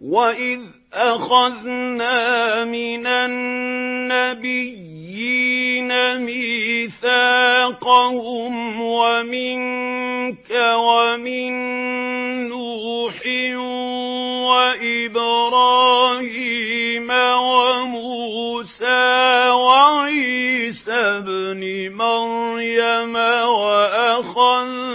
وَإِذْ أَخَذْنَا مِنَ النَّبِيِّينَ مِيثَاقَهُمْ وَمِنكَ وَمِن نُّوحٍ وَإِبْرَاهِيمَ وَمُوسَىٰ وَعِيسَى ابْنِ مَرْيَمَ وَأَخَذْنَا